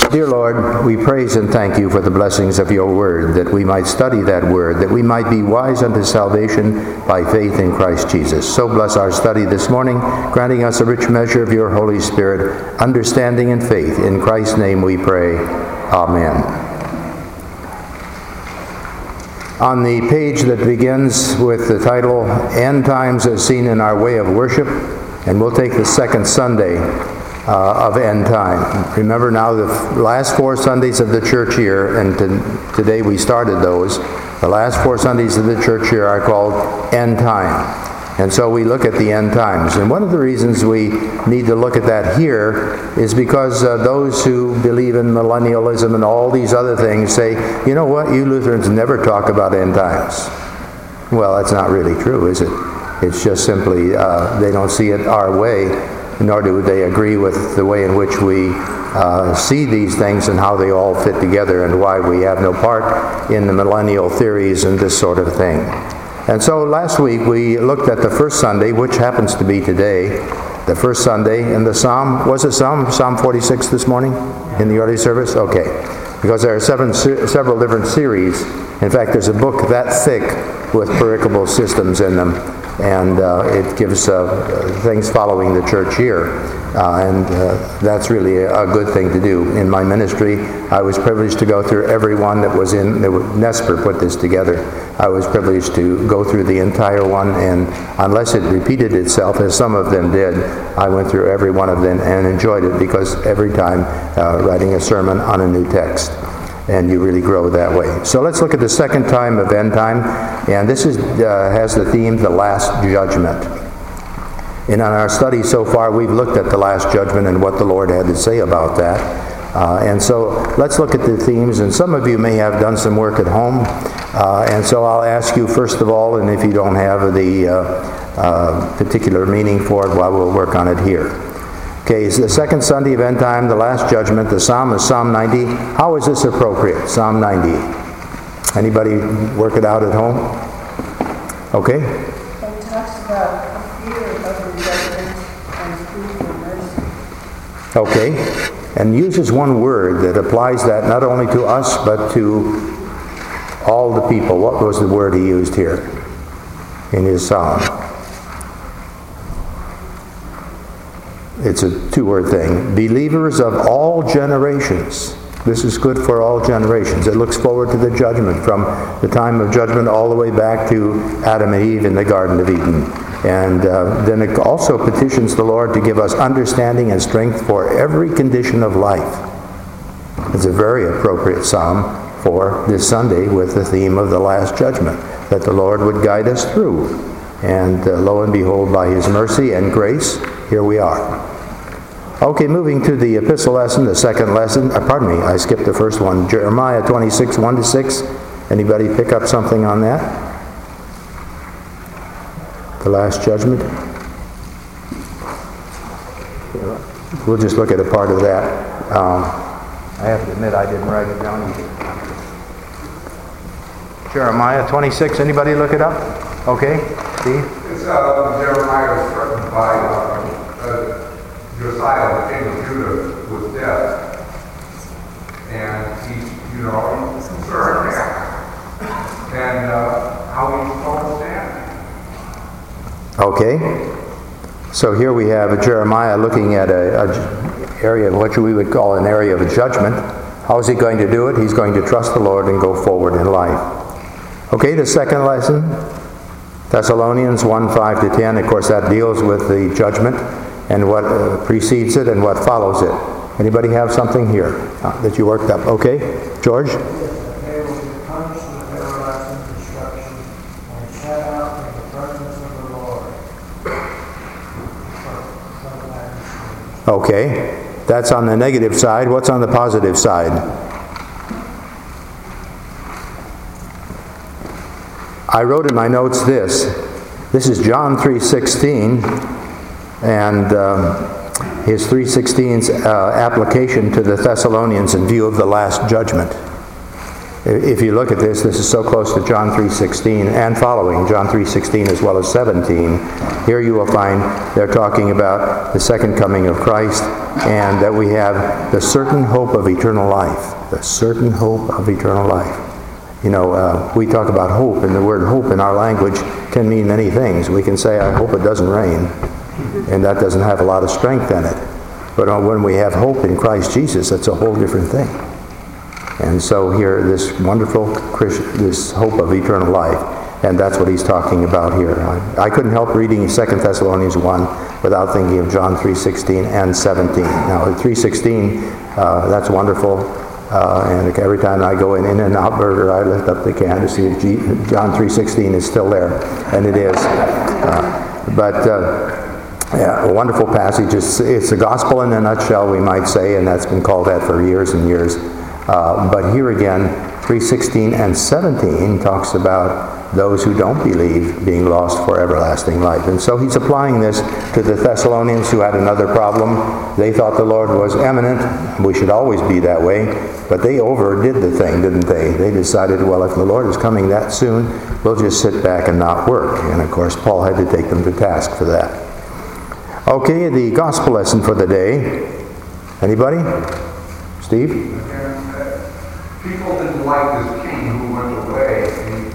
Dear Lord, we praise and thank you for the blessings of your word, that we might study that word, that we might be wise unto salvation by faith in Christ Jesus. So bless our study this morning, granting us a rich measure of your Holy Spirit, understanding and faith. In Christ's name we pray. Amen. On the page that begins with the title, End Times as Seen in Our Way of Worship, and we'll take the second Sunday of End Time. Remember now the last 4 Sundays of the church year, and today we started those. The last 4 Sundays of the church year are called End Time. And so we look at the end times. And one of the reasons we need to look at that here is because those who believe in millennialism and all these other things say, you know what, you Lutherans never talk about end times. Well, that's not really true, is it? It's just simply they don't see it our way, nor do they agree with the way in which we see these things and how they all fit together and why we have no part in the millennial theories and this sort of thing. And so last week we looked at the first Sunday, which happens to be today, the first Sunday in the Psalm. Was it Psalm 46 this morning in the early service? Okay. Because there are several different series. In fact, there's a book that thick with pericable systems in them. And it gives things following the church year. And that's really a good thing to do. In my ministry, I was privileged to go through every one that was in, Nesper put this together. I was privileged to go through the entire one, and unless it repeated itself, as some of them did, I went through every one of them and enjoyed it, because every time writing a sermon on a new text. And you really grow that way. So let's look at the second time of end time, and this has the theme, the Last Judgment. And in our study so far, we've looked at the Last Judgment and what the Lord had to say about that. And so let's look at the themes, and some of you may have done some work at home, and so I'll ask you first of all, and if you don't have the particular meaning for it, well, we'll work on it here. Okay, it's the second Sunday of End Time, the Last Judgment. The Psalm is Psalm 90. How is this appropriate? Psalm 90. Anybody work it out at home? Okay. It talks about fear of the judgment and plea for mercy. Okay. And uses one word that applies that not only to us, but to all the people. What was the word he used here in his psalm? It's a 2-word thing. Believers of all generations. This is good for all generations. It looks forward to the judgment, from the time of judgment all the way back to Adam and Eve in the Garden of Eden. And then it also petitions the Lord to give us understanding and strength for every condition of life. It's a very appropriate psalm for this Sunday with the theme of the Last Judgment, that the Lord would guide us through. And lo and behold, by His mercy and grace, here we are. Okay, moving to the epistle lesson, the second lesson. I skipped the first one. Jeremiah 26, 1-6. Anybody pick up something on that? The Last Judgment. We'll just look at a part of that. I have to admit I didn't write it down either. Jeremiah 26. Anybody look it up? Okay, Steve? It's Jeremiah was threatened by Josiah, the king of Judah, with death. And he's concerned and how he's going to stand. Okay. So here we have Jeremiah looking at an area of what we would call an area of judgment. How is he going to do it? He's going to trust the Lord and go forward in life. Okay, the second lesson, Thessalonians 1, 5-10. Of course, that deals with the judgment and what precedes it and what follows it. Anybody have something here that you worked up? Okay, George? They will be punished with everlasting destruction and shut out from the presence of the Lord. Okay, that's on the negative side. What's on the positive side? I wrote in my notes this. This is John 3:16. And his 3:16's application to the Thessalonians in view of the Last Judgment. If you look at this, this is so close to John 3:16 and following, John 3:16 as well as 17. Here you will find they're talking about the second coming of Christ and that we have the certain hope of eternal life. The certain hope of eternal life. You know, we talk about hope, and the word hope in our language can mean many things. We can say, I hope it doesn't rain, and that doesn't have a lot of strength in it. But when we have hope in Christ Jesus, that's a whole different thing. And so here, this wonderful this hope of eternal life, and that's what he's talking about here. I couldn't help reading 2 Thessalonians 1 without thinking of John 3:16 and 17. Now, at 3:16, that's wonderful. And every time I go in In-N-Out Burger, I lift up the can to see if John 3:16 is still there, and it is. Yeah, a wonderful passage. It's the gospel in a nutshell, we might say, and that's been called that for years and years. But here again, 3:16 and 17 talks about those who don't believe being lost for everlasting life. And so he's applying this to the Thessalonians who had another problem. They thought the Lord was imminent. We should always be that way. But they overdid the thing, didn't they? They decided, well, if the Lord is coming that soon, we'll just sit back and not work. And of course, Paul had to take them to task for that. Okay, the gospel lesson for the day. Anybody? Steve? People didn't like this king who went away,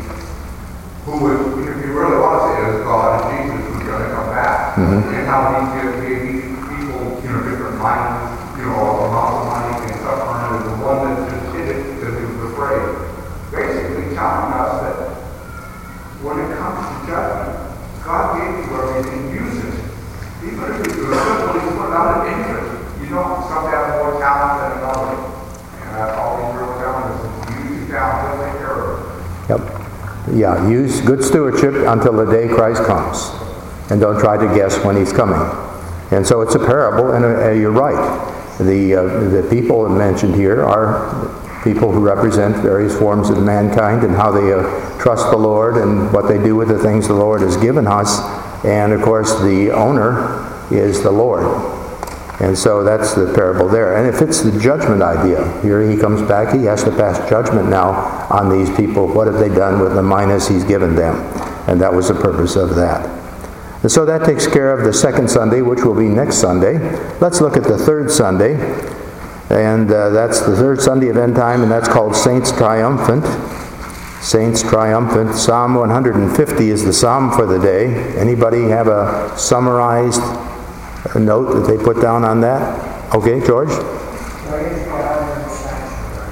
who was, if you really want to say it, as God and Jesus was going to come back. And how he gave people, different minds, amounts of money and stuff on it, and the one that just did it because he was afraid. Basically telling us that when it comes to judgment, God gave you everything, use it. Even if you simply put out an interest, you don't some have more talent than another. And that's all he's really telling us. Use your talent, he'll take care of it. Yep. Yeah, use good stewardship until the day Christ comes. And don't try to guess when he's coming. And so it's a parable, and you're right. The people mentioned here are people who represent various forms of mankind and how they trust the Lord and what they do with the things the Lord has given us. And of course, the owner is the Lord. And so that's the parable there. And it fits the judgment idea. Here he comes back. He has to pass judgment now on these people. What have they done with the minas he's given them? And that was the purpose of that. And so that takes care of the second Sunday, which will be next Sunday. Let's look at the third Sunday. And that's the third Sunday of end time, and that's called Saints Triumphant. Saints Triumphant. Psalm 150 is the psalm for the day. Anybody have a summarized note that they put down on that? Okay, George? Praise God in the sanctuary.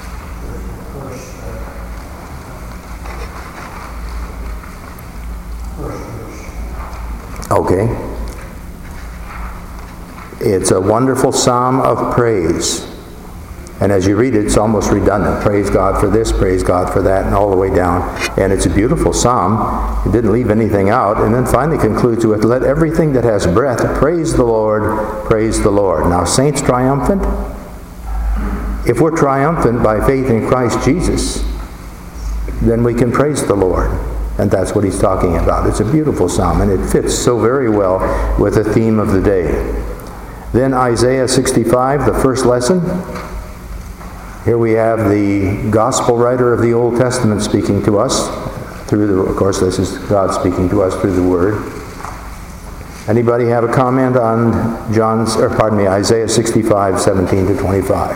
First verse. Okay. It's a wonderful psalm of praise. And as you read it, it's almost redundant. Praise God for this, praise God for that, and all the way down. And it's a beautiful psalm. It didn't leave anything out. And then finally concludes with, let everything that has breath praise the Lord, praise the Lord. Now, saints triumphant? If we're triumphant by faith in Christ Jesus, then we can praise the Lord. And that's what he's talking about. It's a beautiful psalm, and it fits so very well with the theme of the day. Then Isaiah 65, the first lesson. Here we have the gospel writer of the Old Testament speaking to us of course, this is God speaking to us through the Word. Anybody have a comment on Isaiah 65, 17 to 25?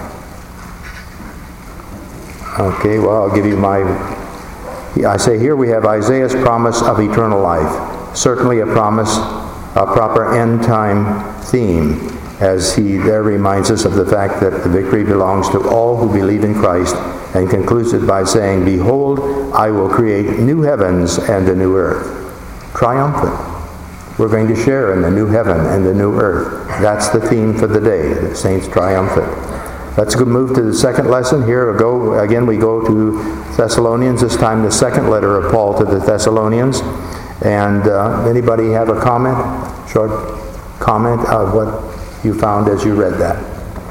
Okay, well, I'll give you I say here we have Isaiah's promise of eternal life. Certainly a promise, a proper end time theme, as he there reminds us of the fact that the victory belongs to all who believe in Christ, and concludes it by saying, behold, I will create new heavens and a new earth. Triumphant. We're going to share in the new heaven and the new earth. That's the theme for the day, the saints triumphant. Let's move to the second lesson. Here we go to Thessalonians, this time the second letter of Paul to the Thessalonians. And anybody have a comment? Short comment of what you found as you read that?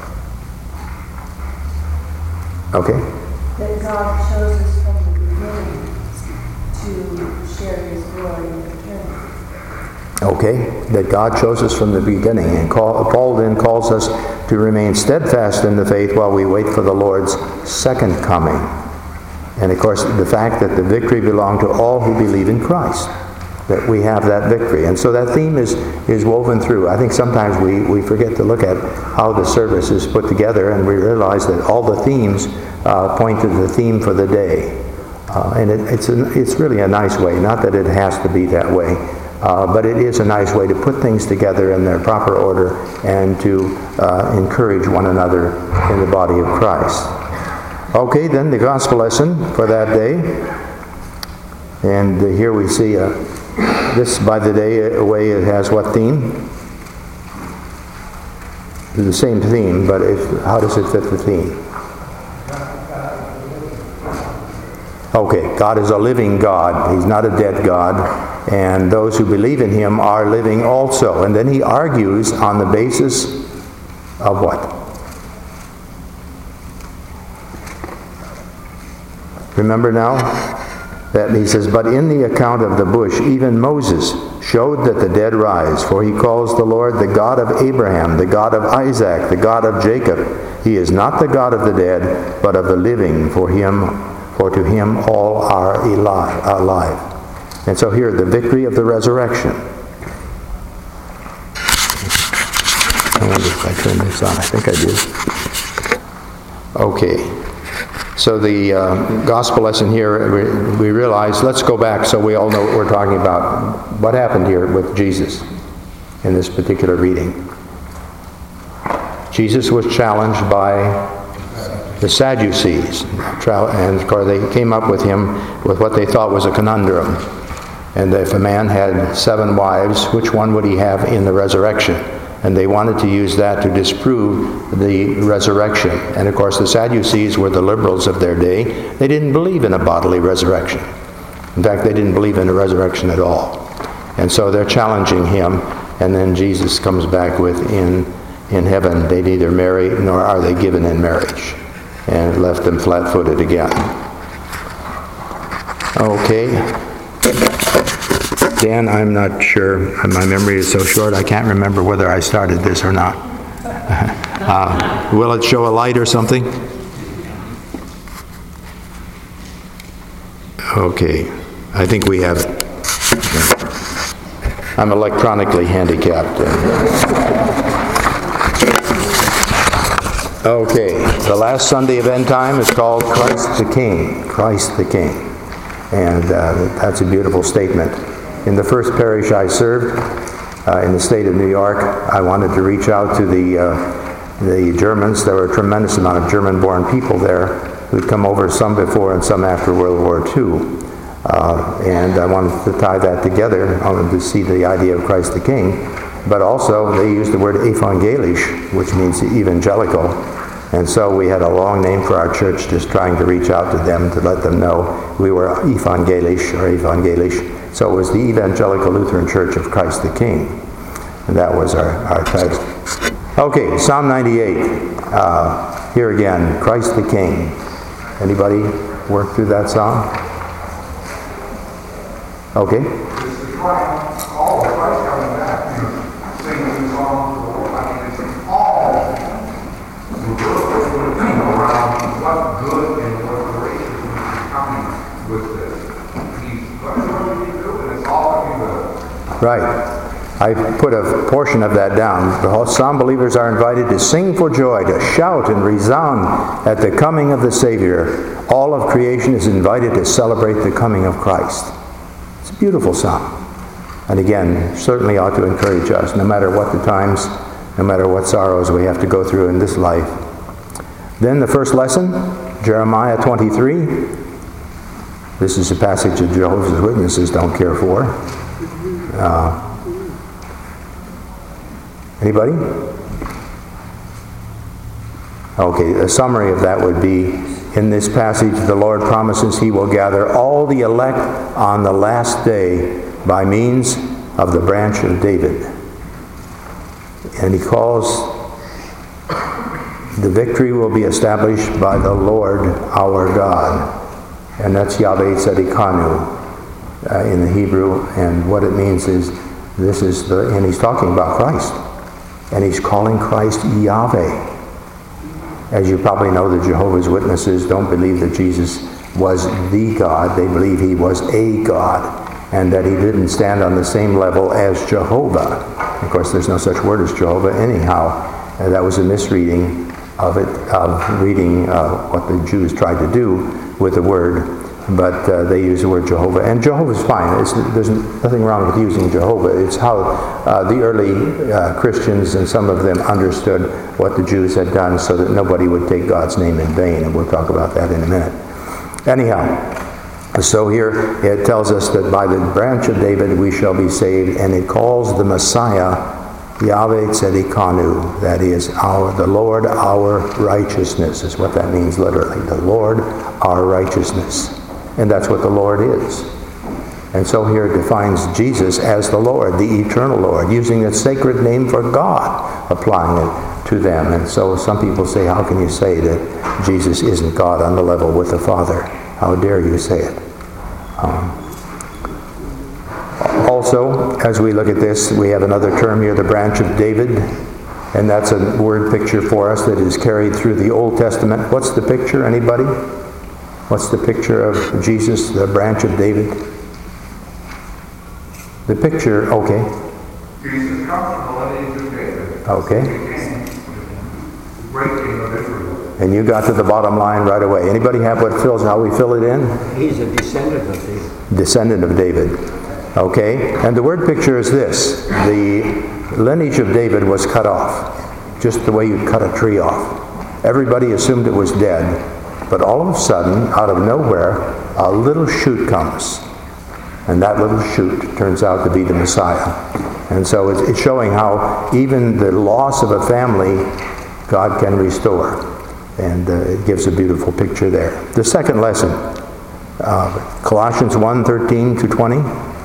Okay. That God chose us from the beginning to share his glory in the kingdom. Okay, that God chose us from the beginning. And Paul then calls us to remain steadfast in the faith while we wait for the Lord's second coming. And of course, the fact that the victory belonged to all who believe in Christ, that we have that victory. And so that theme is woven through. I think sometimes we forget to look at how the service is put together, and we realize that all the themes point to the theme for the day. And it's really a nice way, not that it has to be that way, but it is a nice way to put things together in their proper order and to encourage one another in the body of Christ. Okay, then the gospel lesson for that day. And here we see this by the day away. It has what theme? The same theme, but how does it fit the theme? Okay, God is a living God. He's not a dead God. And those who believe in Him are living also. And then he argues on the basis of what? Remember now? That he says, but in the account of the bush, even Moses showed that the dead rise, for he calls the Lord the God of Abraham, the God of Isaac, the God of Jacob. He is not the God of the dead, but of the living, for to him all are alive. And so here, the victory of the resurrection. I wonder if I turn this on. I think I do. Okay. So the gospel lesson here, we realize, let's go back so we all know what we're talking about. What happened here with Jesus in this particular reading? Jesus was challenged by the Sadducees, and of course they came up with him with what they thought was a conundrum. And if a man had 7 wives, which one would he have in the resurrection? And they wanted to use that to disprove the resurrection. And of course the Sadducees were the liberals of their day. They didn't believe in a bodily resurrection. In fact, they didn't believe in a resurrection at all. And so they're challenging him, and then Jesus comes back with, in heaven they neither marry nor are they given in marriage. And it left them flat-footed again. Okay. Dan, I'm not sure. My memory is so short, I can't remember whether I started this or not. Will it show a light or something? Okay. I think we have... I'm electronically handicapped. Okay. The last Sunday of End Time is called Christ the King. Christ the King. And that's a beautiful statement. In the first parish I served in the state of New York, I wanted to reach out to the Germans. There were a tremendous amount of German-born people there who'd come over, some before and some after World War II. And I wanted to tie that together. I wanted to see the idea of Christ the King. But also, they used the word evangelisch, which means evangelical. And so we had a long name for our church, just trying to reach out to them to let them know we were evangelisch or evangelisch. So it was the Evangelical Lutheran Church of Christ the King. And that was our title. Okay, Psalm 98. Here again, Christ the King. Anybody work through that psalm? Okay. It's the Christ, all of Christ coming back, singing the song to the Lord. I mean, it's all the around what good and what gracious is coming with this. He's going to be good, and it's all going to be good. Right. I put a portion of that down. The psalm believers are invited to sing for joy, to shout and resound at the coming of the Savior. All of creation is invited to celebrate the coming of Christ. It's a beautiful psalm. And again, certainly ought to encourage us, no matter what the times, no matter what sorrows we have to go through in this life. Then the first lesson, Jeremiah 23. This is a passage that Jehovah's Witnesses don't care for. Anybody? Okay, a summary of that would be, in this passage, the Lord promises He will gather all the elect on the last day by means of the branch of David. And He calls, the victory will be established by the Lord our God. And that's Yahweh Tzedekanu in the Hebrew. And what it means is, and He's talking about Christ. And He's calling Christ Yahweh. As you probably know, the Jehovah's Witnesses don't believe that Jesus was the God. They believe he was a God, and that he didn't stand on the same level as Jehovah. Of course, there's no such word as Jehovah anyhow. That was a misreading of it, of reading what the Jews tried to do with the word. But they use the word Jehovah. And Jehovah's fine. There's nothing wrong with using Jehovah. It's how the early Christians and some of them understood what the Jews had done so that nobody would take God's name in vain. And we'll talk about that in a minute. Anyhow, so here it tells us that by the branch of David we shall be saved. And it calls the Messiah Yahweh Tzedekanu. That is, the Lord our righteousness is what that means literally. The Lord our righteousness. And that's what the Lord is. And so here it defines Jesus as the Lord, the eternal Lord, using that sacred name for God, applying it to them. And so some people say, how can you say that Jesus isn't God on the level with the Father? How dare you say it? Also, as we look at this, we have another term here, the branch of David. And that's a word picture for us that is carried through the Old Testament. What's the picture? Anybody? What's the picture of Jesus, the branch of David? The picture, okay. Jesus comes from the lineage of David. Okay. He became the great king of Israel. And you got to the bottom line right away. Anybody have how we fill it in? He's a descendant of David. Descendant of David. Okay. And the word picture is this. The lineage of David was cut off. Just the way you'd cut a tree off. Everybody assumed it was dead. But all of a sudden, out of nowhere, a little shoot comes. And that little shoot turns out to be the Messiah. And so it's showing how even the loss of a family, God can restore. And it gives a beautiful picture there. The second lesson, Colossians 1:13-20.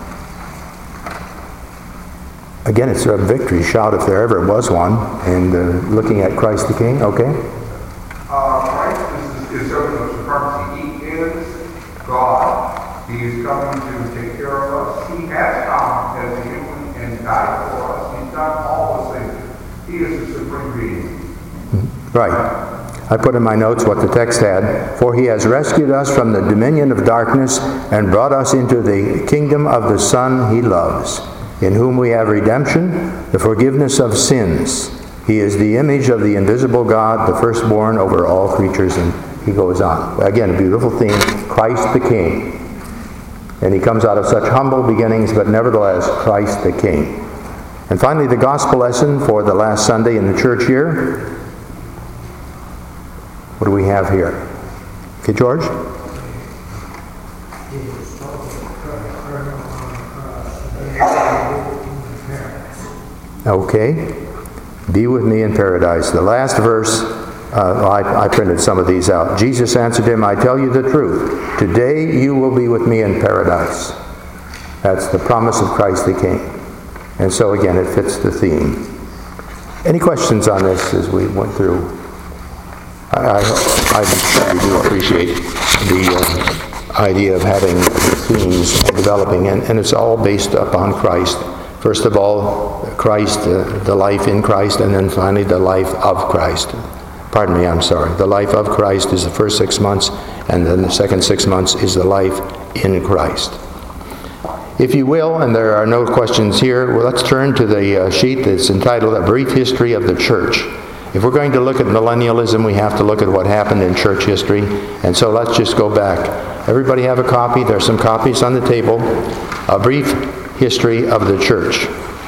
Again, it's a victory shout if there ever was one. And looking at Christ the King, okay? Christ is serving of supremacy. He is God. He is coming to take care of us. He has come as a human and died for us. He's done all the things. He is the supreme being. Right. I put in my notes what the text had. For he has rescued us from the dominion of darkness and brought us into the kingdom of the Son he loves, in whom we have redemption, the forgiveness of sins. He is the image of the invisible God, the firstborn over all creatures. And he goes on. Again, a beautiful theme, Christ the King. And he comes out of such humble beginnings, but nevertheless, Christ the King. And finally, the gospel lesson for the last Sunday in the church year. What do we have here? Okay, George? Okay. Be with me in paradise. The last verse, I printed some of these out. Jesus answered him, I tell you the truth. Today you will be with me in paradise. That's the promise of Christ the King. And so again, it fits the theme. Any questions on this as we went through? I certainly do appreciate the idea of having themes and developing, and it's all based upon Christ. First of all, Christ, the life in Christ, and then finally the life of Christ. Pardon me, I'm sorry. The life of Christ is the first 6 months, and then the second 6 months is the life in Christ. If you will, and there are no questions here, well, let's turn to the sheet that's entitled A Brief History of the Church. If we're going to look at millennialism, we have to look at what happened in church history. And so let's just go back. Everybody have a copy? There's some copies on the table. A Brief History of the Church.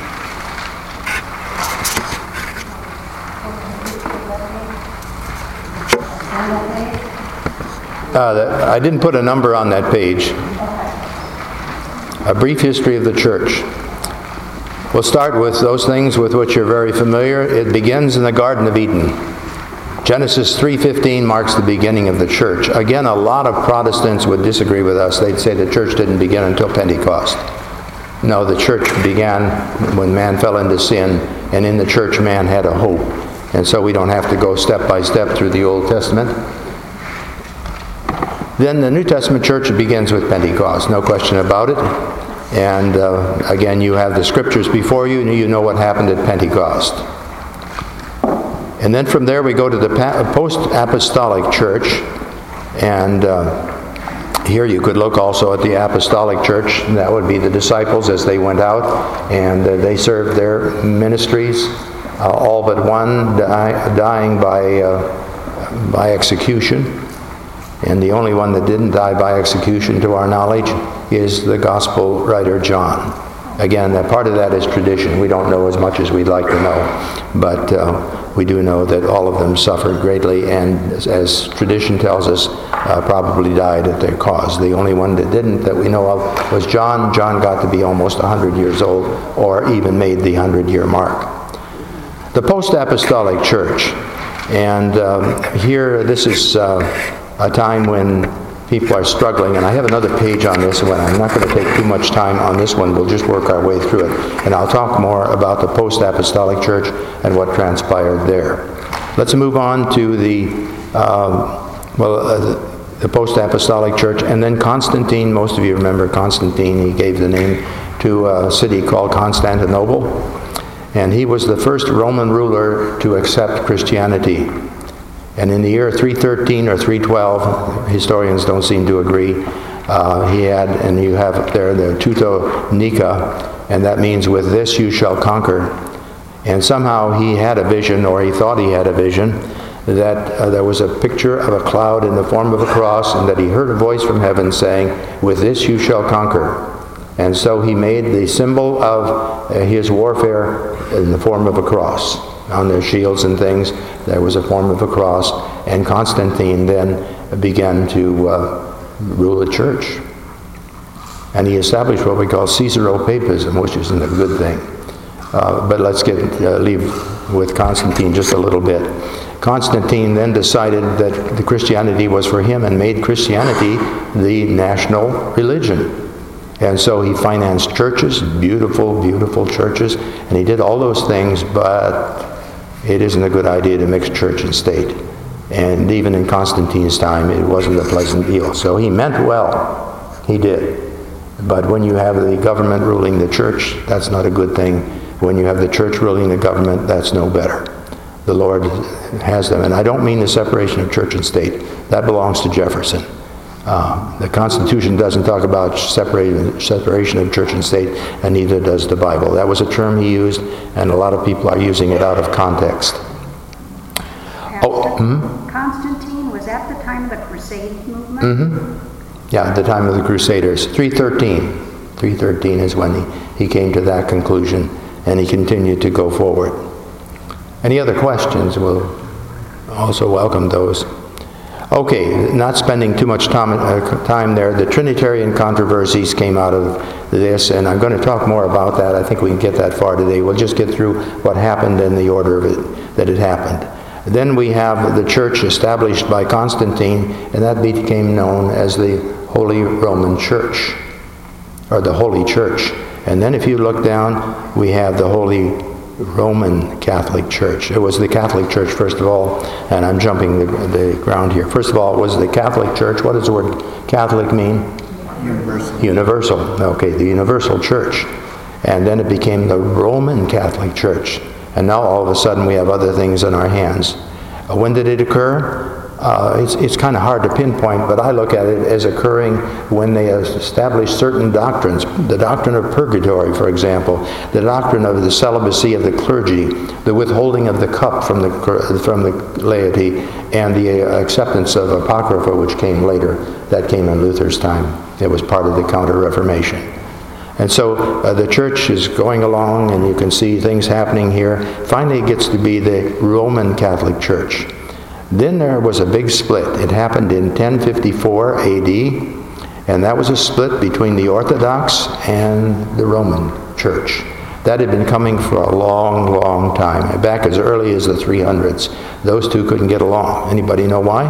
I didn't put a number on that page. A Brief History of the Church. We'll start with those things with which you're very familiar. It begins in the Garden of Eden. Genesis 3:15 marks the beginning of the church. Again, a lot of Protestants would disagree with us. They'd say the church didn't begin until Pentecost. No, the church began when man fell into sin, and in the church man had a hope. And so we don't have to go step by step through the Old Testament. Then the New Testament church begins with Pentecost, no question about it. And again, you have the scriptures before you, and you know what happened at Pentecost. And then from there we go to the post-apostolic church. And Here you could look also at the Apostolic Church. That would be the disciples as they went out, and they served their ministries, all but one dying by execution. And the only one that didn't die by execution, to our knowledge, is the Gospel writer John. Again, part of that is tradition. We don't know as much as we'd like to know, but we do know that all of them suffered greatly, and as tradition tells us, probably died at their cause. The only one that didn't, that we know of, was John. John got to be almost 100 years old, or even made the 100-year mark. The Post-Apostolic Church, and here this is a time when people are struggling, and I have another page on this one. I'm not going to take too much time on this one. We'll just work our way through it, and I'll talk more about the Post-Apostolic Church and what transpired there. Let's move on to the Post-Apostolic Church, and then Constantine. Most of you remember Constantine. He gave the name to a city called Constantinople, and he was the first Roman ruler to accept Christianity. And in the year 313 or 312, historians don't seem to agree, he had, and you have up there, the Teutonica, and that means, with this you shall conquer. And somehow he had a vision, or he thought he had a vision, that there was a picture of a cloud in the form of a cross, and that he heard a voice from heaven saying, with this you shall conquer. And so he made the symbol of his warfare in the form of a cross. On their shields and things, there was a form of a cross, and Constantine then began to rule the church. And he established what we call Caesaropapism, which isn't a good thing. But let's leave with Constantine just a little bit. Constantine then decided that the Christianity was for him, and made Christianity the national religion. And so he financed churches, beautiful, beautiful churches, and he did all those things, but it isn't a good idea to mix church and state. And even in Constantine's time, it wasn't a pleasant deal. So he meant well. He did. But when you have the government ruling the church, that's not a good thing. When you have the church ruling the government, that's no better. The Lord has them. And I don't mean the separation of church and state. That belongs to Jefferson. The Constitution doesn't talk about separation of church and state, and neither does the Bible. That was a term he used, and a lot of people are using it out of context. Constantine, was that the time of the Crusade movement? Mm-hmm. Yeah, the time of the Crusaders. 313 is when he came to that conclusion, and he continued to go forward. Any other questions? We'll also welcome those. Okay, not spending too much time there, the Trinitarian controversies came out of this, and I'm going to talk more about that. I think we can get that far today. We'll just get through what happened in the order of it, that it happened. Then we have the church established by Constantine, and that became known as the Holy Roman Church, or the Holy Church. And then if you look down, we have the Holy Roman Catholic Church. It was the Catholic Church, first of all, and I'm jumping the ground here. First of all, it was the Catholic Church. What does the word Catholic mean? Universal. Universal. Okay, the Universal Church. And then it became the Roman Catholic Church. And now all of a sudden we have other things in our hands. When did it occur? It's kind of hard to pinpoint, but I look at it as occurring when they established certain doctrines. The doctrine of purgatory, for example, the doctrine of the celibacy of the clergy, the withholding of the cup from the laity, and the acceptance of Apocrypha, which came later. That came in Luther's time. It was part of the Counter-Reformation. And so the church is going along, and you can see things happening here. Finally, it gets to be the Roman Catholic Church. Then there was a big split. It happened in 1054 AD, and that was a split between the Orthodox and the Roman Church. That had been coming for a long, long time, back as early as the 300s. Those two couldn't get along. Anybody know why?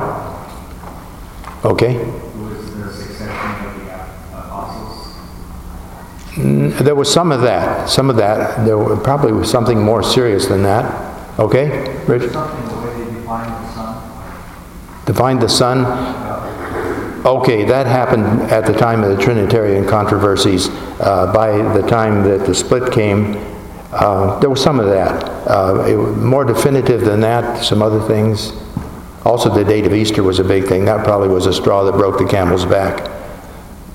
Okay. Was the succession of the apostles? There was some of that. There probably was something more serious than that. Okay, Rich? Something the way they defined the Son. Defined the Son? Okay, that happened at the time of the Trinitarian controversies. By the time that the split came, there was some of that. More definitive than that, some other things. Also, the date of Easter was a big thing. That probably was a straw that broke the camel's back.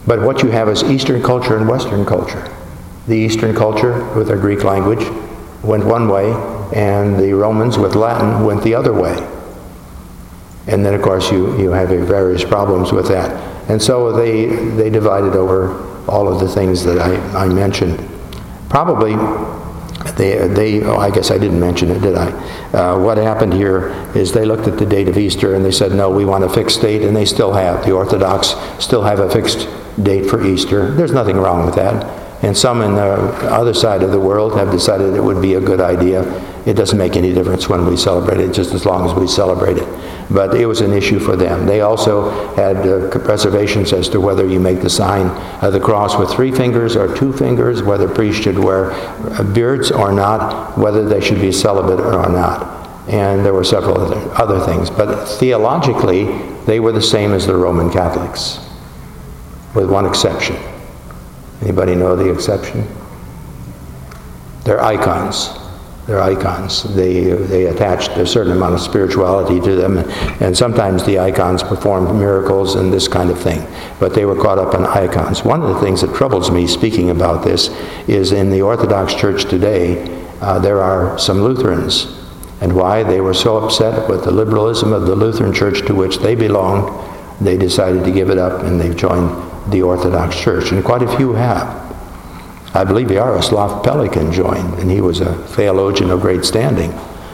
But what you have is Eastern culture and Western culture. The Eastern culture with their Greek language went one way, and the Romans with Latin went the other way. And then, of course, you have various problems with that. And so they divided over all of the things that I mentioned. Probably, I guess I didn't mention it, did I? What happened here is they looked at the date of Easter and they said, no, we want a fixed date, and they still have. The Orthodox still have a fixed date for Easter. There's nothing wrong with that. And some in the other side of the world have decided it would be a good idea. It doesn't make any difference when we celebrate it, just as long as we celebrate it. But it was an issue for them. They also had reservations as to whether you make the sign of the cross with 3 fingers or 2 fingers, whether priests should wear beards or not, whether they should be celibate or not. And there were several other things. But theologically, they were the same as the Roman Catholics, with one exception. Anybody know the exception? They're icons. They're icons. They attached a certain amount of spirituality to them, and sometimes the icons performed miracles and this kind of thing. But they were caught up in icons. One of the things that troubles me, speaking about this, is in the Orthodox Church today, there are some Lutherans. And why? They were so upset with the liberalism of the Lutheran Church to which they belonged, they decided to give it up, and they've joined the Orthodox Church, and quite a few have. I believe Yaroslav Pelikan joined, and he was a theologian of great standing.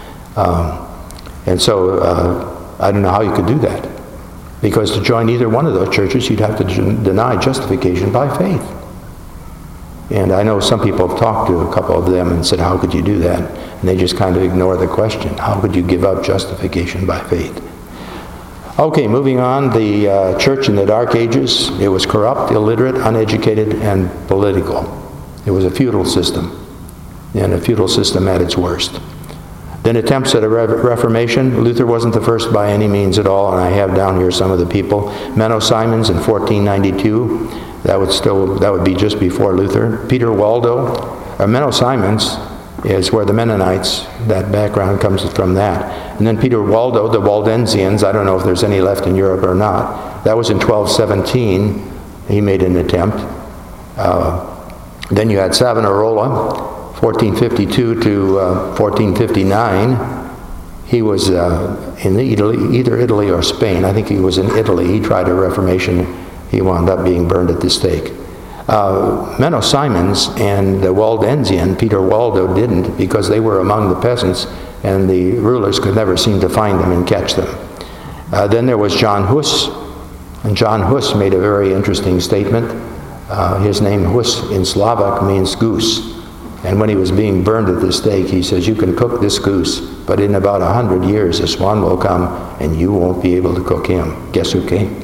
And so I don't know how you could do that, because to join either one of those churches, you'd have to deny justification by faith. And I know some people have talked to a couple of them and said, how could you do that? And they just kind of ignore the question. How could you give up justification by faith? Okay, moving on, the church in the Dark Ages, it was corrupt, illiterate, uneducated, and political. It was a feudal system, and a feudal system at its worst. Then attempts at a Reformation. Luther wasn't the first by any means at all, and I have down here some of the people. Menno Simons in 1492, that would be just before Luther. Peter Waldo, Menno Simons is where the Mennonites, that background comes from that. And then Peter Waldo, the Waldensians, I don't know if there's any left in Europe or not. That was in 1217. He made an attempt. Then you had Savonarola, 1452 to 1459. He was in either Italy or Spain. I think he was in Italy. He tried a Reformation. He wound up being burned at the stake. Menno Simons and the Waldensian, Peter Waldo, didn't, because they were among the peasants, and the rulers could never seem to find them and catch them. Then there was John Hus, and John Hus made a very interesting statement. His name Hus in Slovak means goose, and when he was being burned at the stake, he says, you can cook this goose, but in about 100 years a swan will come and you won't be able to cook him. Guess who came?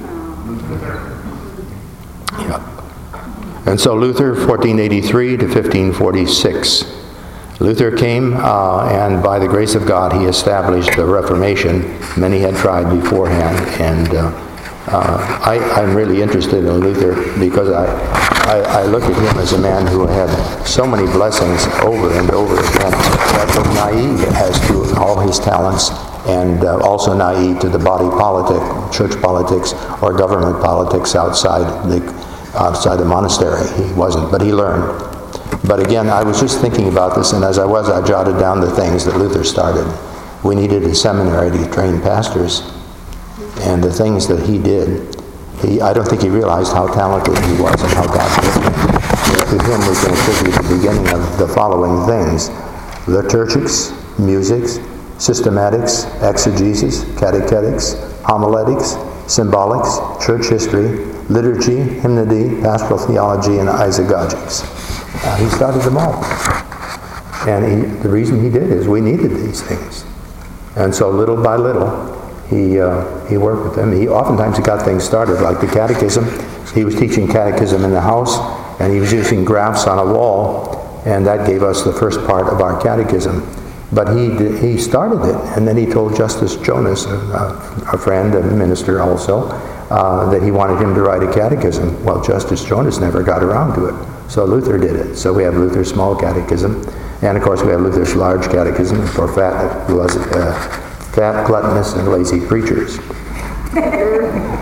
And so Luther, 1483 to 1546. Luther came, and by the grace of God, he established the Reformation. Many had tried beforehand, and I'm really interested in Luther because I look at him as a man who had so many blessings over and over again, that was naive as to all his talents, and also naive to the body politic, church politics, or government politics outside the monastery. He wasn't, but he learned. But again, I was just thinking about this, and as I jotted down the things that Luther started. We needed a seminary to train pastors, and the things that he did, I don't think he realized how talented he was and how God gifted him. To him we can attribute the beginning of the following things: liturgics, musics, systematics, exegesis, catechetics, homiletics, symbolics, church history, liturgy, hymnody, pastoral theology, and isagogics. He started them all. And the reason he did is we needed these things. And so little by little, he worked with them. Oftentimes he got things started, like the catechism. He was teaching catechism in the house, and he was using graphs on a wall, and that gave us the first part of our catechism. But he started it, and then he told Justice Jonas, a friend, a minister also, that he wanted him to write a catechism. Well, Justice Jonas never got around to it, so Luther did it. So we have Luther's small catechism, and of course we have Luther's large catechism for fat, gluttonous, and lazy preachers.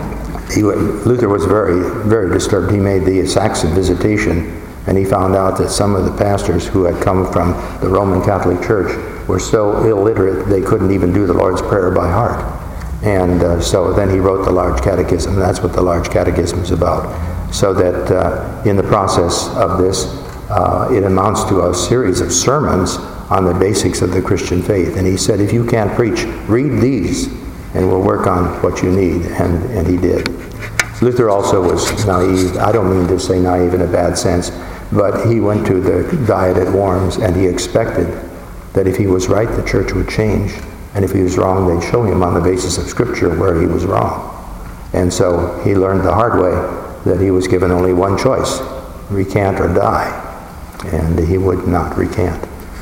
Luther was very, very disturbed. He made the Saxon visitation, and he found out that some of the pastors who had come from the Roman Catholic Church were so illiterate they couldn't even do the Lord's Prayer by heart. And so then he wrote the Large Catechism. That's what the Large Catechism is about. So that in the process of this, it amounts to a series of sermons on the basics of the Christian faith. And he said, if you can't preach, read these, and we'll work on what you need. And he did. Luther also was naive. I don't mean to say naive in a bad sense, but he went to the Diet at Worms, and he expected that if he was right, the church would change. And if he was wrong, they'd show him on the basis of Scripture where he was wrong. And so he learned the hard way that he was given only one choice, recant or die. And he would not recant.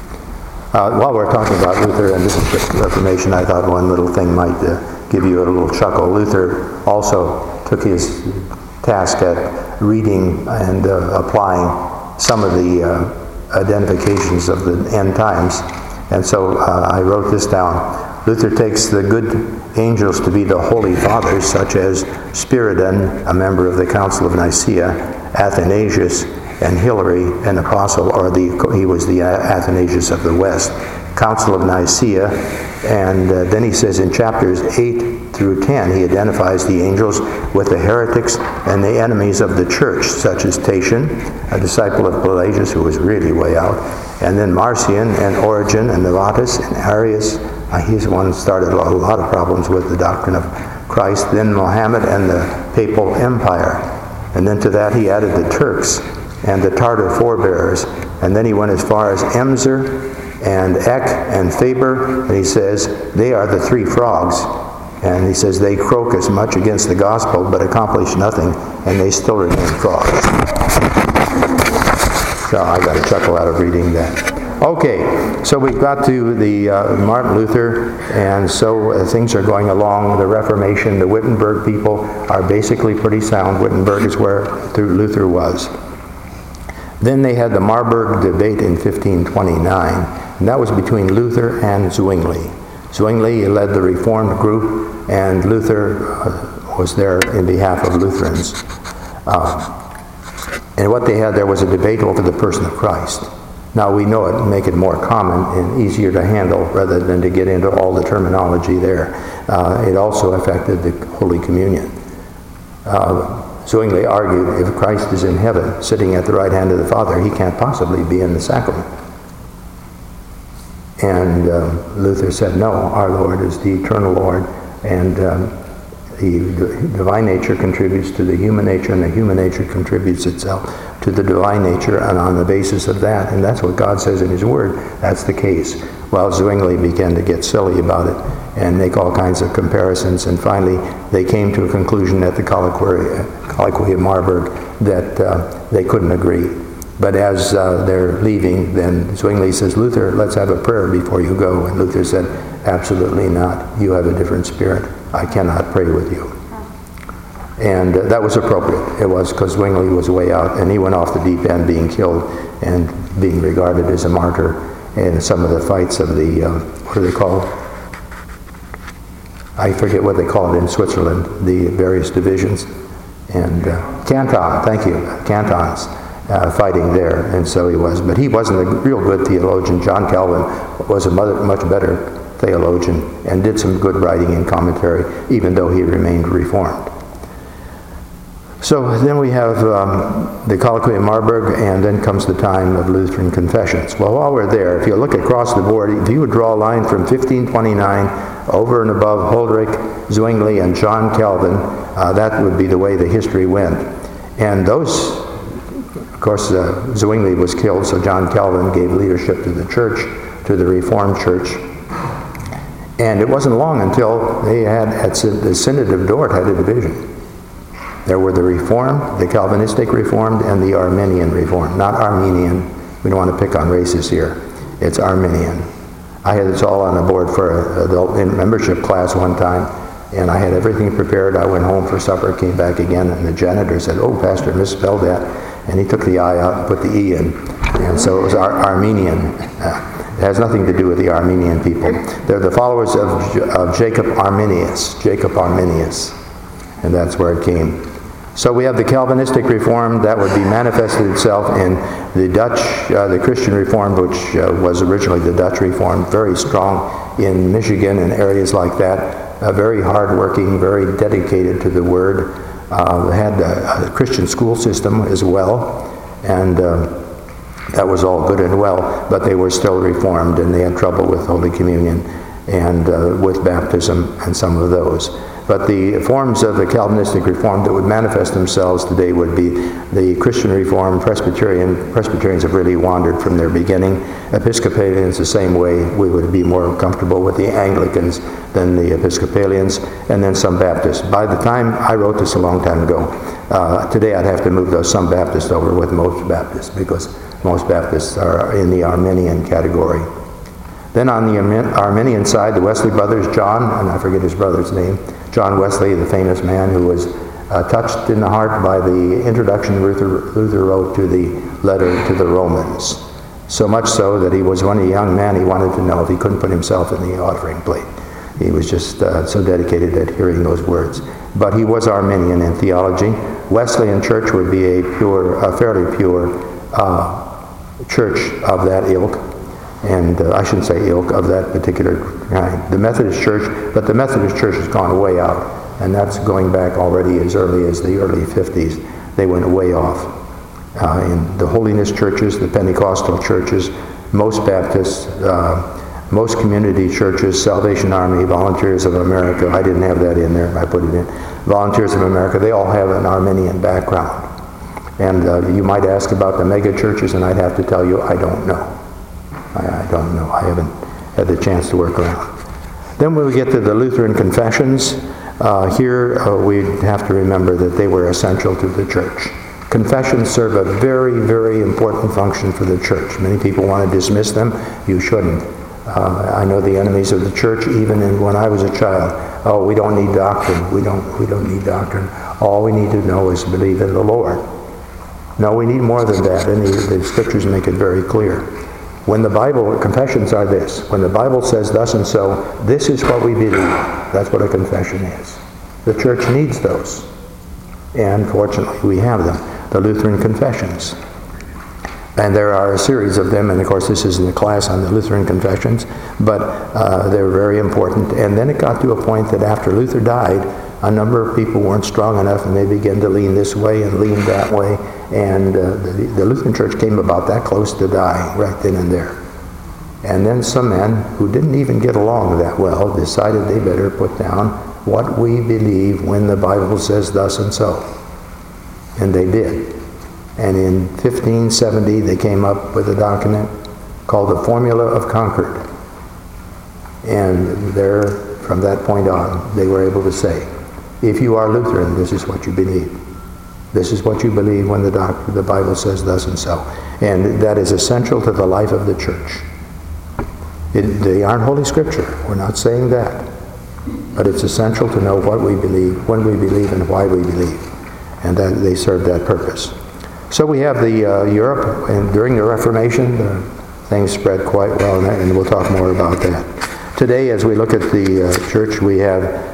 While we're talking about Luther, and this is just information, I thought one little thing might give you a little chuckle. Luther also took his task at reading and applying some of the identifications of the end times. And so I wrote this down. Luther takes the good angels to be the holy fathers, such as Spiridon, a member of the Council of Nicaea, Athanasius, and Hilary, an apostle, he was the Athanasius of the West, Council of Nicaea. And then he says in chapters 8 through 10, he identifies the angels with the heretics and the enemies of the church, such as Tatian, a disciple of Pelagius, who was really way out, and then Marcion and Origen and Novatus and Arius. He's the one who started a lot of problems with the doctrine of Christ. Then Mohammed and the Papal Empire. And then to that he added the Turks and the Tartar forebears. And then he went as far as Emser and Eck and Faber, and he says they are the three frogs. And he says they croak as much against the gospel but accomplish nothing, and they still remain frogs. So I got a chuckle out of reading that. Okay, so we've got to the Martin Luther, and so things are going along. The Reformation, the Wittenberg people are basically pretty sound. Wittenberg is where Luther was. Then they had the Marburg debate in 1529, and that was between Luther and Zwingli. Zwingli led the Reformed group, and Luther was there in behalf of Lutherans. And what they had there was a debate over the person of Christ. Now we know it, make it more common and easier to handle rather than to get into all the terminology there. It also affected the Holy Communion. Zwingli argued if Christ is in heaven, sitting at the right hand of the Father, he can't possibly be in the sacrament. And Luther said, no, our Lord is the eternal Lord, and the divine nature contributes to the human nature, and the human nature contributes itself to the divine nature, and on the basis of that, and that's what God says in His Word, that's the case. Well, Zwingli began to get silly about it and make all kinds of comparisons, and finally they came to a conclusion at the Colloquy of Marburg that they couldn't agree. But as they're leaving, then Zwingli says, Luther, let's have a prayer before you go. And Luther said, absolutely not. You have a different spirit. I cannot pray with you. And that was appropriate. It was because Zwingli was way out, and he went off the deep end being killed and being regarded as a martyr in some of the fights of the, what are they called? I forget what they call it in Switzerland, the various divisions. And canton, thank you, cantons. Fighting there, and so he was. But he wasn't a real good theologian. John Calvin was a much better theologian and did some good writing and commentary, even though he remained Reformed. So then we have the Colloquy of Marburg, and then comes the time of Lutheran confessions. Well, while we're there, if you look across the board, if you would draw a line from 1529 over and above Huldrych, Zwingli, and John Calvin, that would be the way the history went. And those, of course, Zwingli was killed, so John Calvin gave leadership to the church, to the Reformed Church. And it wasn't long until they had, at the Synod of Dort, had a division. There were the Reformed, the Calvinistic Reformed, and the Arminian Reformed. Not Armenian. We don't want to pick on races here. It's Arminian. I had this all on the board for an adult membership class one time, and I had everything prepared. I went home for supper, came back again, and the janitor said, oh, Pastor misspelled that. And he took the I out and put the E in. And so it was Armenian. It has nothing to do with the Armenian people. They're the followers of Jacob Arminius. Jacob Arminius. and that's where it came. So we have the Calvinistic Reform that would be manifested itself in the Dutch, the Christian Reform, which was originally the Dutch Reform, very strong in Michigan and areas like that, very hardworking, very dedicated to the Word. Had a Christian school system as well, and that was all good and well, but they were still Reformed, and they had trouble with Holy Communion and with baptism and some of those. But the forms of the Calvinistic Reform that would manifest themselves today would be the Christian Reform, Presbyterians have really wandered from their beginning. Episcopalians the same way. We would be more comfortable with the Anglicans than the Episcopalians, and then some Baptists. By the time I wrote this a long time ago, today I'd have to move those some Baptists over with most Baptists, because most Baptists are in the Arminian category. Then on the Arminian side, the Wesley brothers, John, and I forget his brother's name, John Wesley, the famous man who was touched in the heart by the introduction Luther wrote to the letter to the Romans. So much so that he was, when a young man, he wanted to know if he couldn't put himself in the offering plate. He was just so dedicated at hearing those words. But he was Arminian in theology. Wesleyan church would be a fairly pure church of that ilk. And I shouldn't say ilk, of that particular kind. The Methodist Church, but the Methodist Church has gone way out, and that's going back already as early as the early 50s. They went way off. In the holiness churches, the Pentecostal churches, most Baptists, most community churches, Salvation Army, Volunteers of America, I didn't have that in there, I put it in, Volunteers of America, they all have an Arminian background. And you might ask about the mega churches, and I'd have to tell you, I don't know. I don't know. I haven't had the chance to work around. Then when we get to the Lutheran confessions, here we have to remember that they were essential to the church. Confessions serve a very, very important function for the church. Many people want to dismiss them. You shouldn't. I know the enemies of the church, even when I was a child. Oh, we don't need doctrine. We don't need doctrine. All we need to know is believe in the Lord. No, we need more than that, and the scriptures make it very clear. When the Bible, confessions are this. When the Bible says thus and so, this is what we believe. That's what a confession is. The church needs those. And fortunately, we have them. The Lutheran confessions. And there are a series of them, and of course this isn't a class on the Lutheran confessions, but they're very important. And then it got to a point that after Luther died, a number of people weren't strong enough, and they began to lean this way and lean that way. And the Lutheran Church came about that close to dying right then and there. And then some men who didn't even get along that well decided they better put down what we believe when the Bible says thus and so. And they did. And in 1570 they came up with a document called the Formula of Concord. And there, from that point on, they were able to say, if you are Lutheran, this is what you believe. This is what you believe when the Bible says thus and so. And that is essential to the life of the church. They aren't Holy Scripture. We're not saying that. But it's essential to know what we believe, when we believe, and why we believe. And that they serve that purpose. So we have the Europe, and during the Reformation, things spread quite well, and we'll talk more about that. Today, as we look at the church, we have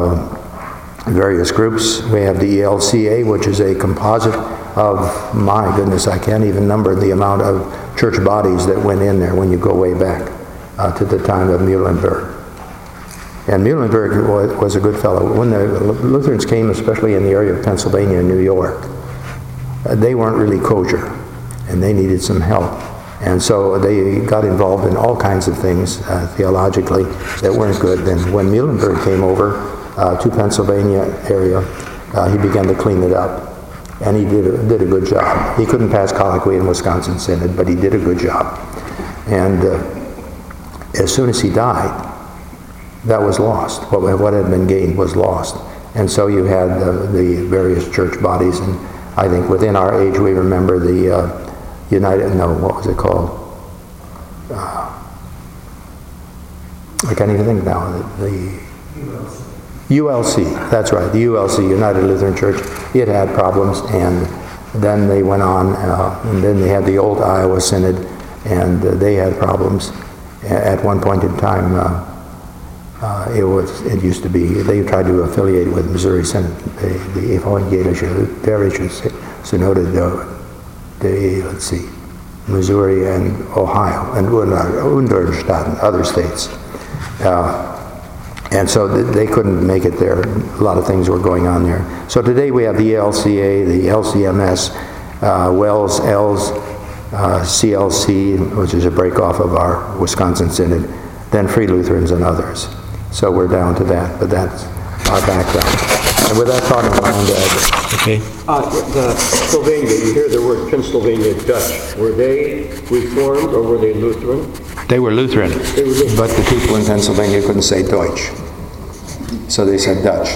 various groups. We have the ELCA, which is a composite of, my goodness, I can't even number the amount of church bodies that went in there when you go way back to the time of Muhlenberg. And Muhlenberg was a good fellow. When the Lutherans came, especially in the area of Pennsylvania and New York, they weren't really kosher, and they needed some help. And so they got involved in all kinds of things theologically that weren't good. Then when Muhlenberg came over to Pennsylvania area, he began to clean it up. And he did a good job. He couldn't pass colloquy in Wisconsin Synod, but he did a good job. And as soon as he died, that was lost. What had been gained was lost. And so you had the various church bodies, and I think within our age we remember the what was it called? I can't even think now. The ULC, that's right, the ULC, United Lutheran Church. It had problems, and then they went on, and then they had the old Iowa Synod, and they had problems. At one point in time, It used to be, they tried to affiliate with Missouri Synod, the Evangelische Lutherische Synode let's see, Missouri and Ohio, and Unterstaaten, other states. And so they couldn't make it there. A lot of things were going on there. So today we have the LCA, the LCMS, WELS, ELS, CLC, which is a break-off of our Wisconsin Synod, then Free Lutherans and others. So we're down to that, but that's our background. And with that thought in mind, okay. Pennsylvania, you hear the word Pennsylvania Dutch. Were they Reformed or were they Lutheran? They were Lutheran, but the people in Pennsylvania couldn't say Deutsch. So they said Dutch.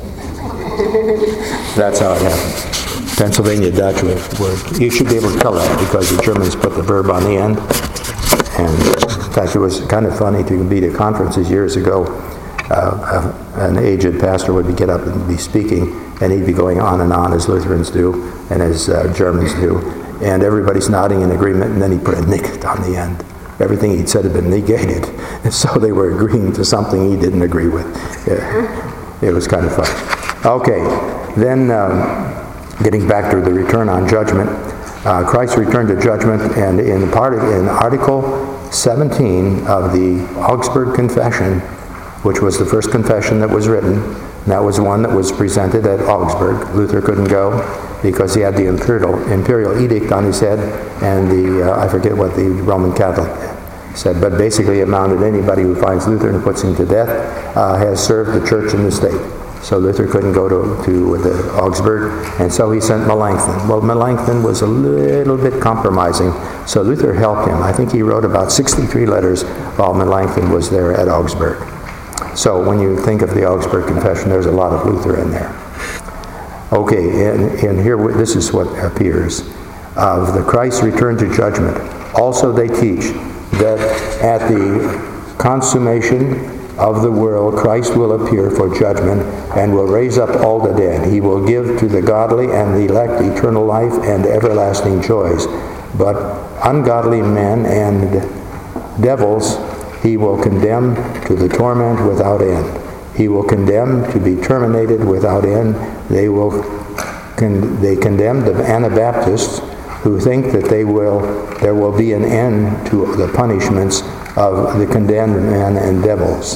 That's how it happened. Pennsylvania Dutch you should be able to tell that because the Germans put the verb on the end. And in fact, it was kind of funny to be to conferences years ago. An aged pastor would get up and be speaking, and he'd be going on and on as Lutherans do and as Germans do. And everybody's nodding in agreement, and then he put a "nicht" on the end. Everything he'd said had been negated. And so they were agreeing to something he didn't agree with. It was kind of fun. Okay, then getting back to the return on judgment. Christ returned to judgment, and in Article 17 of the Augsburg Confession, which was the first confession that was written, and that was one that was presented at Augsburg. Luther couldn't go because he had the imperial edict on his head, and I forget what the Roman Catholic said, but basically it amounted anybody who finds Luther and puts him to death has served the church and the state. So Luther couldn't go to the Augsburg, and so he sent Melanchthon. Well, Melanchthon was a little bit compromising, so Luther helped him. I think he wrote about 63 letters while Melanchthon was there at Augsburg. So when you think of the Augsburg Confession, there's a lot of Luther in there. Okay, and here this is what appears. Of the Christ's return to judgment. Also they teach that at the consummation of the world, Christ will appear for judgment and will raise up all the dead. He will give to the godly and the elect eternal life and everlasting joys. But ungodly men and devils he will condemn to the torment without end. He will condemn to be terminated without end. They condemn the Anabaptists who think that there will be an end to the punishments of the condemned men and devils.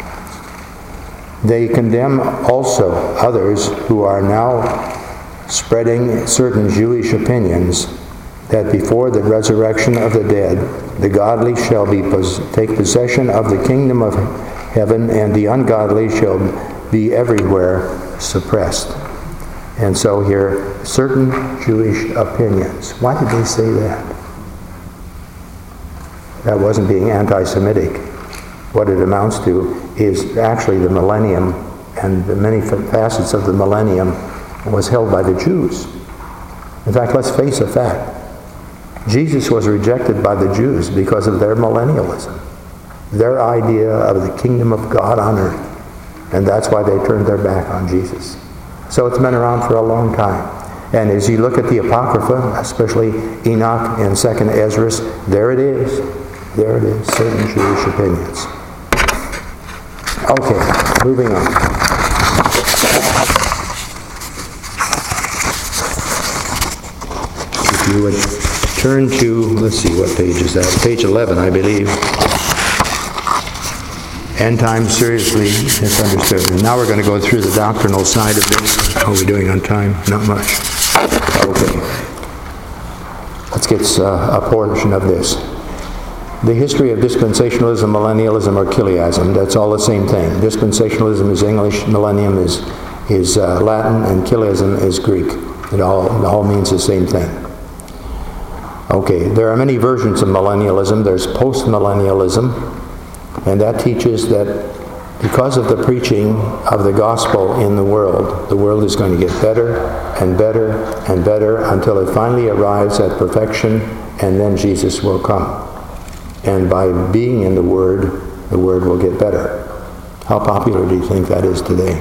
They condemn also others who are now spreading certain Jewish opinions that before the resurrection of the dead, the godly shall take possession of the kingdom of heaven, and the ungodly shall be everywhere suppressed. And so here, certain Jewish opinions. Why did they say that? That wasn't being anti-Semitic. What it amounts to is actually the millennium, and the many facets of the millennium was held by the Jews. In fact, let's face a fact. Jesus was rejected by the Jews because of their millennialism, their idea of the kingdom of God on earth. And that's why they turned their back on Jesus. So it's been around for a long time. And as you look at the Apocrypha, especially Enoch and 2nd Ezra, there it is. There it is, certain Jewish opinions. Okay, moving on. If you would turn to, let's see, what page is that? Page 11, I believe. End times seriously misunderstood. And now we're going to go through the doctrinal side of this. How are we doing on time? Not much. Okay. Let's get a portion of this. The history of dispensationalism, millennialism, or chiliasm, that's all the same thing. Dispensationalism is English, millennium is Latin, and chiliasm is Greek. It all means the same thing. Okay, there are many versions of millennialism. There's post-millennialism, and that teaches that because of the preaching of the gospel in the world is going to get better and better and better until it finally arrives at perfection, and then Jesus will come. And by being in the Word will get better. How popular do you think that is today?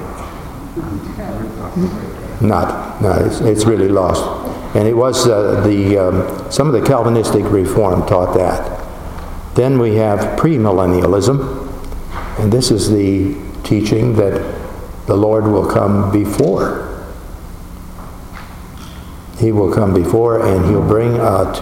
Not. No, it's really lost. And it was some of the Calvinistic reform taught that. Then we have premillennialism, And this is the teaching that the Lord will come before. He will come before, and he'll bring a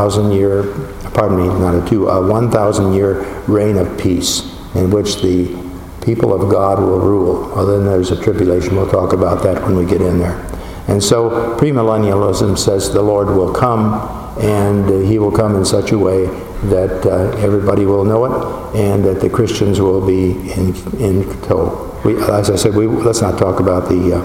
1,000-year reign of peace in which the people of God will rule. Well, then there's a tribulation. We'll talk about that when we get in there. And so premillennialism says the Lord will come, and he will come in such a way that everybody will know it, and that the Christians will be in tow. As I said, let's not talk about the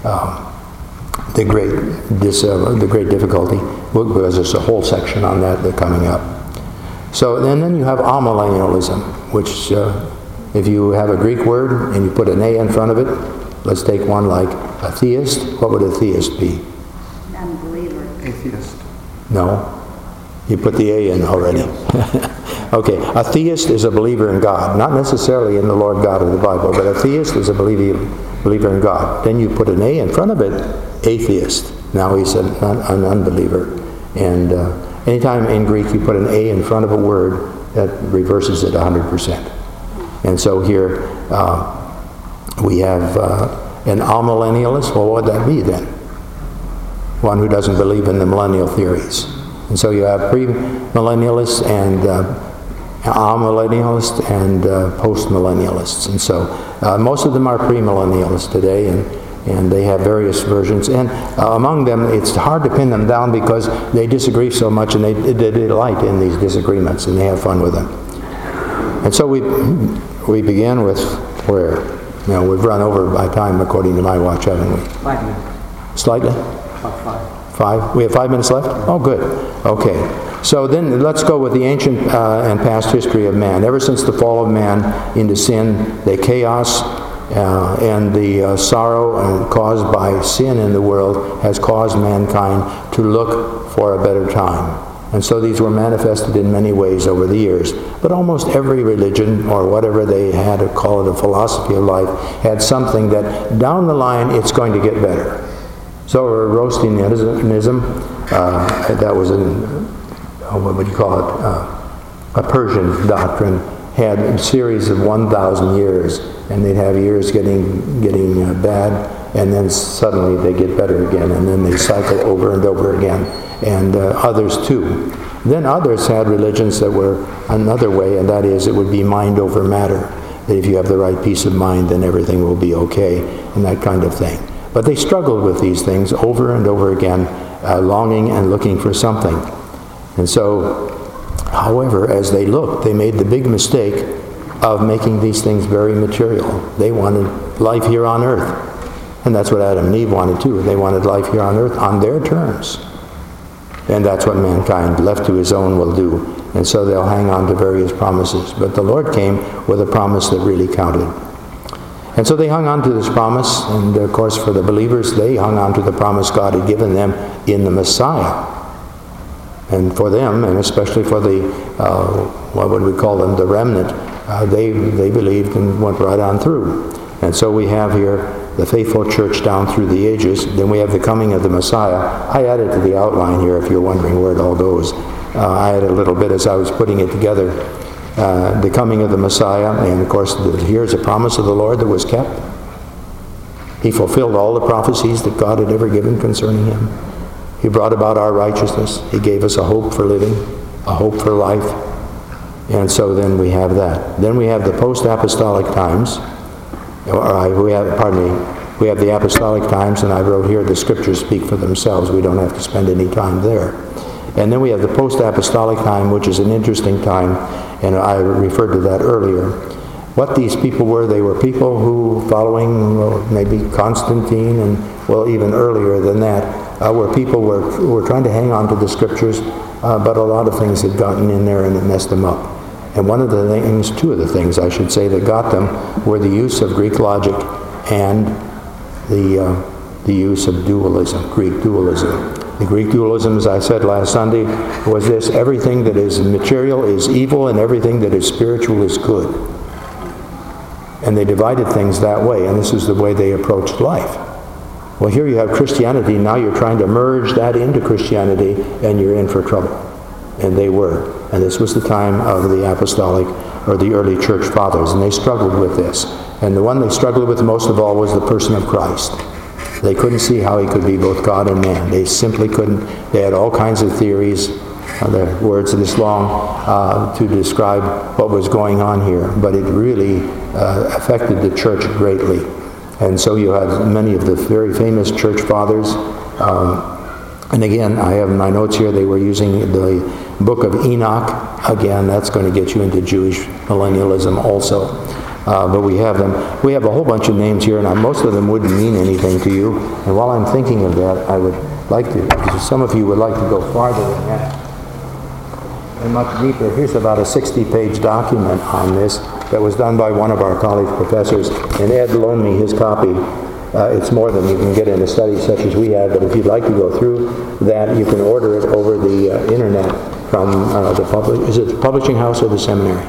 great difficulty, because there's a whole section on that coming up. So then you have amillennialism, which if you have a Greek word and you put an A in front of it, let's take one like a theist. What would a theist be? Non-believer. Atheist. No. You put the A in already. Okay, a theist is a believer in God, not necessarily in the Lord God of the Bible, but a theist is a believer in God. Then you put an A in front of it, atheist. Now he's an unbeliever. And anytime in Greek you put an A in front of a word, that reverses it 100%. And so here we have an amillennialist. Well, what would that be then? One who doesn't believe in the millennial theories. And so you have premillennialists and amillennialists and postmillennialists. And so most of them are premillennialists today, and they have various versions. And among them, it's hard to pin them down because they disagree so much, and they delight in these disagreements, and they have fun with them. And so we begin with where? You know, we've run over by time according to my watch, haven't we? 5 minutes. Slightly? About 5. 5? We have 5 minutes left? Oh, good. Okay. So then let's go with the ancient and past history of man. Ever since the fall of man into sin, the chaos and the sorrow caused by sin in the world has caused mankind to look for a better time. And so these were manifested in many ways over the years. But almost every religion, or whatever they had to call it, a philosophy of life, had something that down the line it's going to get better. So Zoroastrianism, that was what would you call it, a Persian doctrine, had a series of 1,000 years, and they'd have years getting bad, and then suddenly they get better again, and then they cycle over and over again, and others too. Then others had religions that were another way, and that is it would be mind over matter, that if you have the right peace of mind, then everything will be okay, and that kind of thing. But they struggled with these things over and over again, longing and looking for something. And so, however, as they looked, they made the big mistake of making these things very material. They wanted life here on earth. And that's what Adam and Eve wanted too. They wanted life here on earth on their terms. And that's what mankind, left to his own, will do. And so they'll hang on to various promises. But the Lord came with a promise that really counted. And so they hung on to this promise, and of course for the believers, they hung on to the promise God had given them in the Messiah. And for them, and especially for the, what would we call them, the remnant, they believed and went right on through. And so we have here the faithful church down through the ages. Then we have the coming of the Messiah. I added to the outline here, if you're wondering where it all goes. I added a little bit as I was putting it together. The coming of the Messiah, and of course here's a promise of the Lord that was kept. He fulfilled all the prophecies that God had ever given concerning him. He brought about our righteousness. He gave us a hope for living, a hope for life. And so then we have that. Then we have the post-apostolic times. We have the apostolic times, and I wrote here the scriptures speak for themselves. We don't have to spend any time there. And then we have the post-apostolic time, which is an interesting time, and I referred to that earlier. What these people were, they were people who, following maybe Constantine, and well, even earlier than that, were people who were trying to hang on to the scriptures, but a lot of things had gotten in there and it messed them up. And two of the things I should say that got them were the use of Greek logic and the use of dualism, Greek dualism. The Greek dualism, as I said last Sunday, was this: everything that is material is evil and everything that is spiritual is good. And they divided things that way, and this is the way they approached life. Well, here you have Christianity. Now you're trying to merge that into Christianity, and you're in for trouble. And they were. And this was the time of the apostolic or the early church fathers, and they struggled with this. And the one they struggled with most of all was the person of Christ. They couldn't see how he could be both God and man. They simply couldn't. They had all kinds of theories, the words this long, to describe what was going on here. But it really affected the church greatly. And so you had many of the very famous church fathers. And again, I have in my notes here, they were using the book of Enoch. Again, that's going to get you into Jewish millennialism also. But we have them. We have a whole bunch of names here, and most of them wouldn't mean anything to you. And while I'm thinking of that, I would like to, some of you would like to go farther than that and much deeper. Here's about a 60-page document on this that was done by one of our college professors, and Ed loaned me his copy. It's more than you can get in a study such as we have, but if you'd like to go through that, you can order it over the internet from is it the publishing house or the seminary?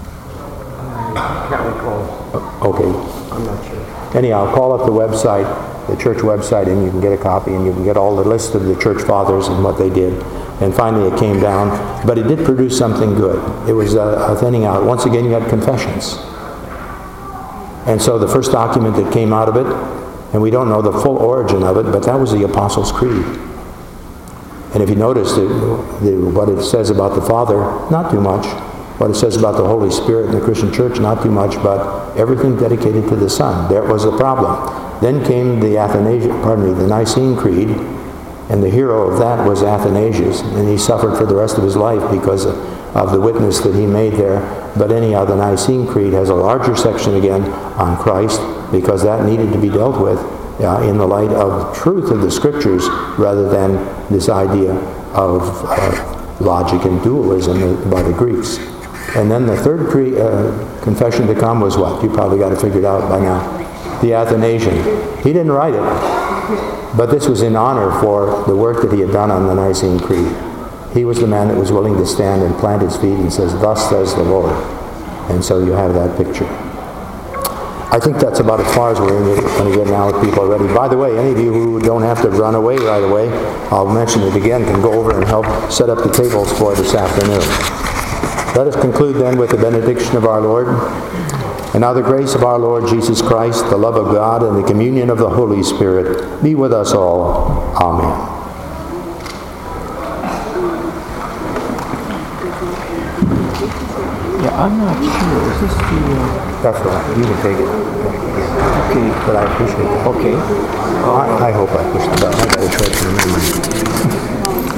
I can't recall. Okay. I'm not sure. Anyhow, call up the website, the church website, and you can get a copy, and you can get all the list of the church fathers and what they did. And finally it came down, but it did produce something good. It was a thinning out. Once again, you had confessions. And so the first document that came out of it, and we don't know the full origin of it, but that was the Apostles' Creed. And if you notice what it says about the Father, not too much. What it says about the Holy Spirit and the Christian Church, not too much, but everything dedicated to the Son. There was a problem. Then came the Nicene Creed, and the hero of that was Athanasius, and he suffered for the rest of his life because of the witness that he made there. But anyhow, the Nicene Creed has a larger section again on Christ, because that needed to be dealt with in the light of truth of the Scriptures, rather than this idea of logic and dualism by the Greeks. And then the third confession to come was what? You probably got it figured out by now. The Athanasian. He didn't write it, but this was in honor for the work that he had done on the Nicene Creed. He was the man that was willing to stand and plant his feet and says, "Thus says the Lord." And so you have that picture. I think that's about as far as we're going to get now with people already. By the way, any of you who don't have to run away right away, I'll mention it again, can go over and help set up the tables for this afternoon. Let us conclude then with the benediction of our Lord. And now the grace of our Lord Jesus Christ, the love of God, and the communion of the Holy Spirit be with us all. Amen. Yeah, I'm not sure. Is this the... That's right. You can take it. Okay. But I appreciate it. Okay. I hope I pushed the button. I got to try to remember.